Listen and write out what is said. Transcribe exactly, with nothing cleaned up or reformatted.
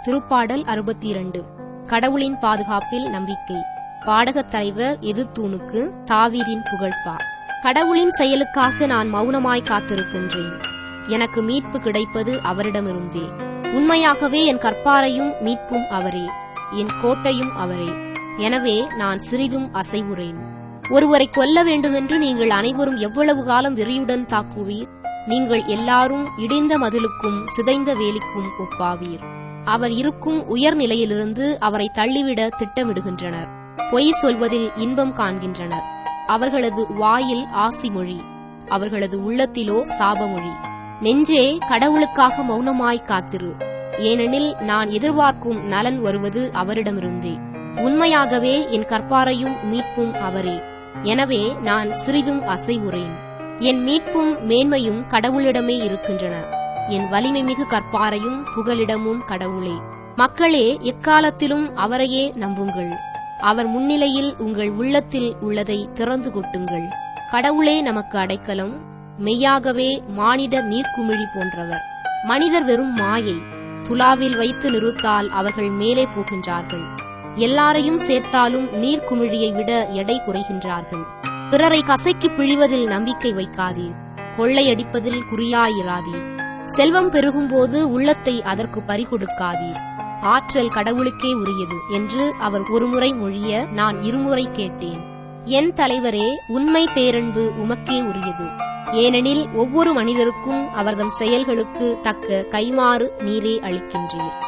திருப்பாடல் அறுபத்தி இரண்டு. கடவுளின் பாதுகாப்பில் நம்பிக்கை. பாடகத் தலைவர் எதுத்தூனுக்கு தாவீதின் புகழ்பா. கடவுளின் செயலுக்காக நான் மௌனமாய் காத்திருக்கின்றேன். எனக்கு மீட்பு கிடைப்பது அவரிடமிருந்தே. உண்மையாகவே என் கற்பாரையும் மீட்பும் அவரே, என் கோட்டையும் அவரே. எனவே நான் சிறிதும் அசைவுறேன். ஒருவரை கொல்ல வேண்டுமென்று நீங்கள் அனைவரும் எவ்வளவு காலம் வெறியுடன் தாக்குவீர்? நீங்கள் எல்லாரும் இடிந்த மதிலுக்கும் சிதைந்த வேலிக்கும் ஒப்பாவீர். அவர் இருக்கும் உயர்நிலையிலிருந்து அவரை தள்ளிவிட திட்டமிடுகின்றனர். பொய் சொல்வதில் இன்பம் காண்கின்றனர். அவர்களது வாயில் ஆசி மொழி, அவர்களது உள்ளத்திலோ சாபமொழி. நெஞ்சே, கடவுளுக்காக மௌனமாய் காத்திரு. ஏனெனில் நான் எதிர்பார்க்கும் நலன் வருவது அவரிடமிருந்தே. உண்மையாகவே என் கற்பாரையும் மீட்பும் அவரே. எனவே நான் சிறிதும் அசைவுறேன். என் மீட்பும் மேன்மையும் கடவுளிடமே இருக்கின்றன. என் வலிமை மிகு கற்பாரையும் புகலிடமும் கடவுளே. மக்களே, எக்காலத்திலும் அவரையே நம்புங்கள். அவர் முன்னிலையில் உங்கள் உள்ளத்தில் உள்ளதை திறந்து கொட்டுங்கள். கடவுளே நமக்கு அடைக்கலம். மெய்யாகவே மானிடர் நீர்க்குமிழி போன்றவர். மனிதர் வெறும் மாயை. துலாவில் வைத்து நிறுத்தால் அவர்கள் மேலே போகின்றார்கள். எல்லாரையும் சேர்த்தாலும் நீர்க்குமிழியை விட எடை குறைகின்றார்கள். பிறரை கசைக்கு பிழிவதில் நம்பிக்கை வைக்காதீர். கொள்ளையடிப்பதில் குறியாயிராதீர். செல்வம் பெருகும்போது உள்ளத்தை அதற்கு பறிகொடுக்காதீர். ஆற்றல் கடவுளுக்கே உரியது என்று அவர் ஒருமுறை மொழிய நான் இருமுறை கேட்டேன். என் தலைவரே, உண்மை பேரன்பு உமக்கே உரியது. ஏனெனில் ஒவ்வொரு மனிதருக்கும் அவர்தம் செயல்களுக்கு தக்க கைமாறு நீரே அளிக்கின்றீர்.